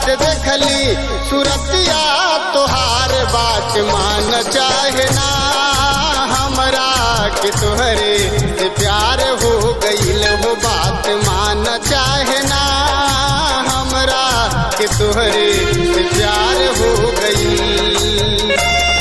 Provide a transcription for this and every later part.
रात देखली सूरतिया तोहार बात मान चाहे ना हमरा के तोहरे से प्यार हो गईल हो बात मान चाहे ना हमरा के तोहरे से प्यार हो गईल।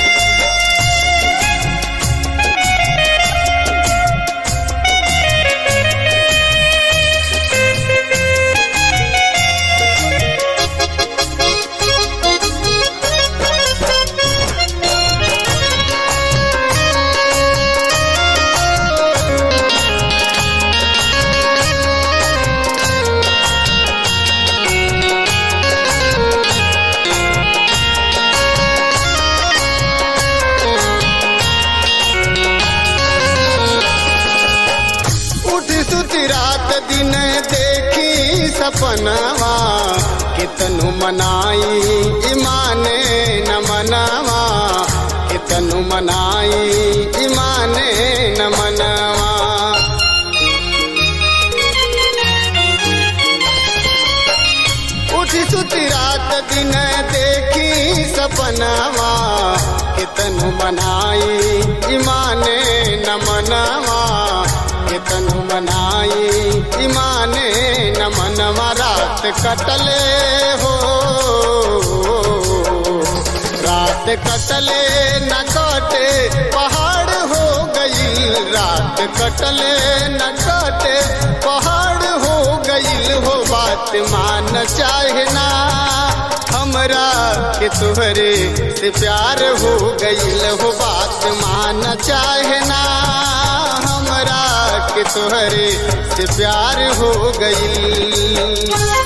रात दिन देखी सपनावा कितनु मनाई ईमाने न मनावा कितनु मनाई ईमाने न मनावा। उठी सुती रात दिन देखी सपनावा कितनु मनाई ईमाने न मनावा कितनु मनाई ईमाने न मनवा। रात कटले हो रात कटले न कटे पहाड़ हो गई रात कटले न कटे पहाड़ हो गई हो बात मान चाहे ना हमरा के तोहरे से प्यार हो गईल हो बात मान चाहे ना हमरा के तोहरे से प्यार हो गईल।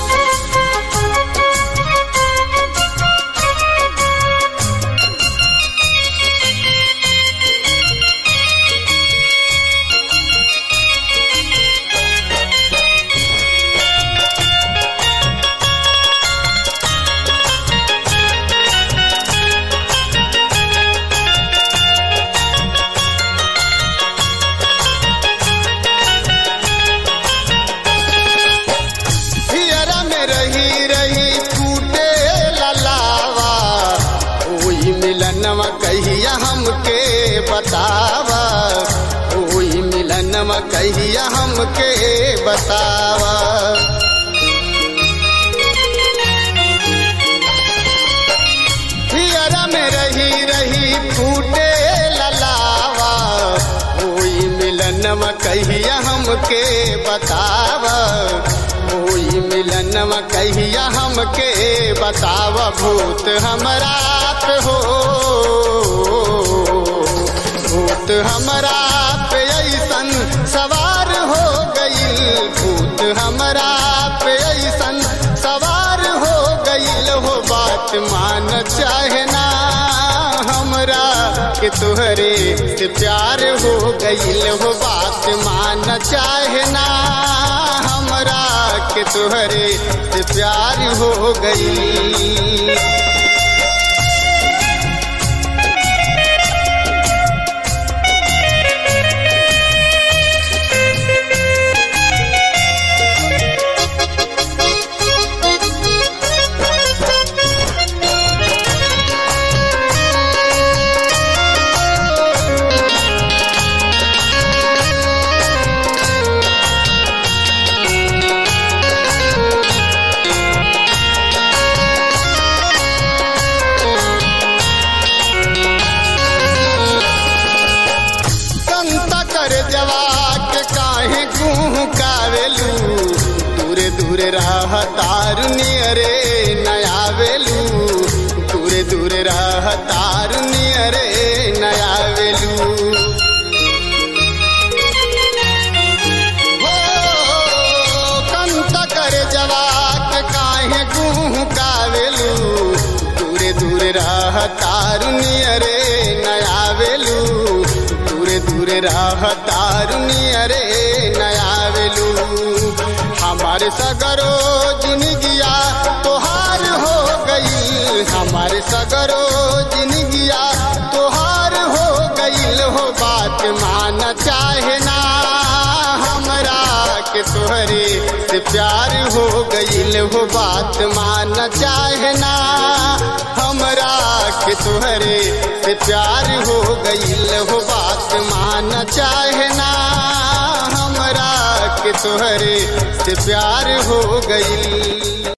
मिलनवा कहिया हमके बतावा कोई मिलनवा कहिया हमके बतावा। हियरा में रही रही फूटे ललावा कोई मिलनवा कहिया हमके बतावा कोई मिलनवा कहिया हमके बतावा। भूत हमरा पे हो भूत हमरा पे ऐसन सवार हो गईल भूत हमरा पे ऐसन सवार हो गईल हो बात मान चाहे ना हमरा के तोहरे से प्यार हो गईल हो बात मान चाहे ना हमरा के तोहरे से प्यार हो गईल। दूरे दूरे राह तारू नियरे नयावेलू दूरे दूरे राह तारू नियरे नयावेलू। हो कंत कर जवाक काहे गुह कावेलू दूरे दूरे राह तारू नियरे नयावेलू दूरे दूरे राह तारू नियरे नयावेलू। हमारे सगरो जिंदगिया तोहार हो गई हमारे सगरो जिंदगिया तोहार हो गईल हो बात मान चाहे ना हमरा के तोहरे से प्यार हो गईल हो बात मान चाहना हमरा के तुहरे से प्यार हो गईल हो बात मान चाहना हमरा के तुहरे से प्यार हो गईल।